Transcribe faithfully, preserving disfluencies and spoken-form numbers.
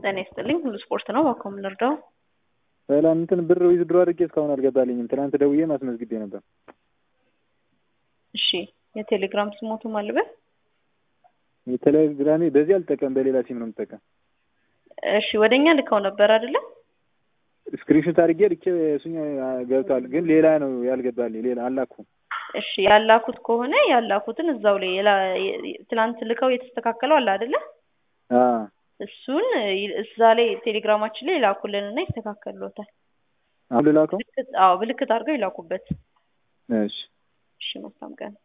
ጤና ይስጥልኝ ሁሉ ስፖርት ነው ባኮም ልርዳው ሰላም እንትን ብር ዊዝድሮ አድርጌ እስካሁን አልገባልኝም ትናንት ደውዬ ማስመዝግቤ ነበር እሺ የቴሌግራም ስሞቱ ማልበ የቴሌግራም በዚህ አልጠቀም በሌላ ሲም ነው የምጠቀም እሺ ወደኛ ልከው ነበር አይደለ ስክሪንሾት አድርጌ ልኬ እሱኛ ገብቷል ግን ሌላ ነው ያልገባልኝ ሌላ አላኩ እሺ ያላኩት ከሆነ ያላኩትን እዛው ላይ ትናንት ልከው የተስተካከለው አለ አይደለ አ እሱን እዛ ላይ ቴሌግራማችን ላይ ላኩልንና ይስተካከሉታል አሁን ላከው አዎ ብልክት አድርገው ይላኩበት እሺ እሺ መስታም ቀን